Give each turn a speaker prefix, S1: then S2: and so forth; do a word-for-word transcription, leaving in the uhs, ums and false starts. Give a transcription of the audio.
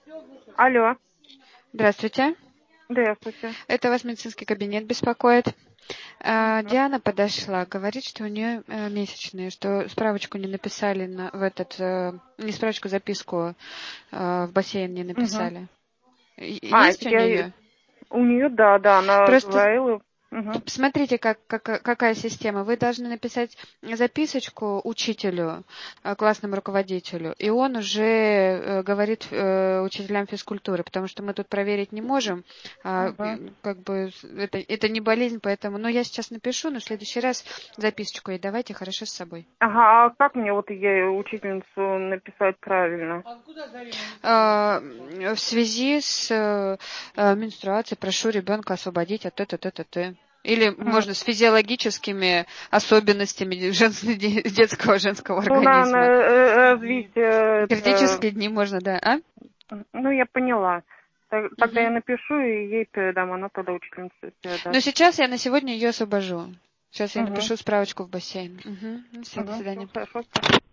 S1: Алло,
S2: Здравствуйте.
S1: здравствуйте.
S2: Это вас медицинский кабинет беспокоит. А,
S1: Мгм.
S2: Диана подошла, говорит, что у нее э, месячные, что справочку не написали на, в этот, э, не справочку, записку э, в бассейн не
S1: Мгм.
S2: написали. И-
S1: А,
S2: Есть
S1: так
S2: у
S1: я...
S2: нее?
S1: У нее, да, да, она
S2: Просто
S1: говорила. Мгм.
S2: смотрите, как, как- какая система. Вы должны написать записочку учителю, э, классному руководителю, и он уже э, говорит э, учителям физкультуры, потому что мы тут проверить не можем. А,
S1: Мгм.
S2: э, как бы это, это не болезнь, поэтому. Но я сейчас напишу, но в следующий раз записочку и давайте хорошо с собой.
S1: Ага, а как мне вот ей учительницу написать правильно?
S2: А, В связи с э, э, менструацией прошу ребенка освободить от т-т-т-т-т. Или
S1: Мгм.
S2: можно с физиологическими особенностями женского, детского женского
S1: Ну, на, на
S2: организма.
S1: э, развитие, это...
S2: Критические дни можно, да. А?
S1: Ну, я поняла. Так- Тогда я
S2: Мгм.
S1: напишу и ей передам, она тогда учительнице
S2: Но
S1: передаст.
S2: сейчас я на сегодня ее освобожу. Сейчас я
S1: Угу.
S2: напишу справочку в бассейн. Мгм. Ну, все, до
S1: Угу. Все
S2: свидания.
S1: хорошо, спасибо.